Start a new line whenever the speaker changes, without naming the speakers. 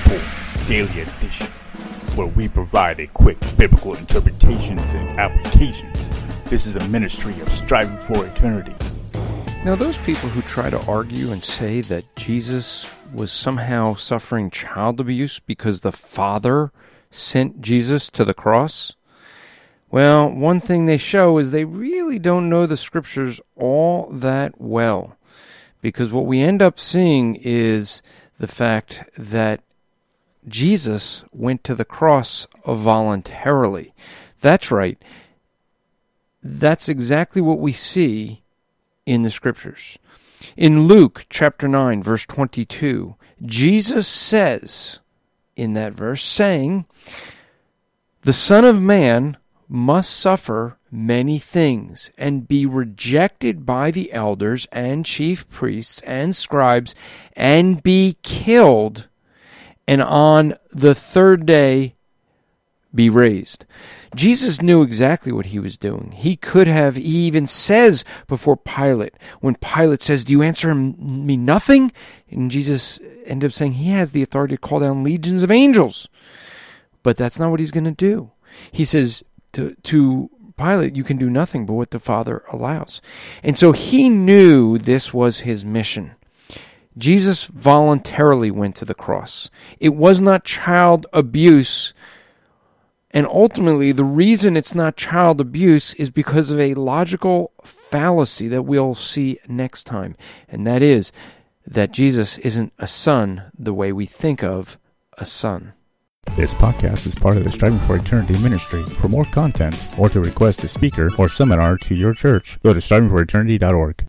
Report Daily Edition, where we provide a quick biblical interpretations and applications. This is a ministry of striving for eternity.
Now, those people who try to argue and say that Jesus was somehow suffering child abuse because the Father sent Jesus to the cross, well, one thing they show is they really don't know the Scriptures all that well. Because what we end up seeing is the fact that Jesus went to the cross voluntarily. That's right. That's exactly what we see in the Scriptures. In Luke chapter 9, verse 22, Jesus says in that verse, saying, "The Son of Man must suffer many things, and be rejected by the elders and chief priests and scribes, and be killed, and on the third day be raised." Jesus knew exactly what he was doing. He even says before Pilate, when Pilate says, "Do you answer me nothing?" And Jesus ended up saying he has the authority to call down legions of angels. But that's not what he's going to do. He says to Pilate, "You can do nothing but what the Father allows." And so he knew this was his mission. Jesus voluntarily went to the cross. It was not child abuse. And ultimately, the reason it's not child abuse is because of a logical fallacy that we'll see next time. And that is that Jesus isn't a son the way we think of a son.
This podcast is part of the Striving for Eternity ministry. For more content, or to request a speaker or seminar to your church, go to strivingforeternity.org.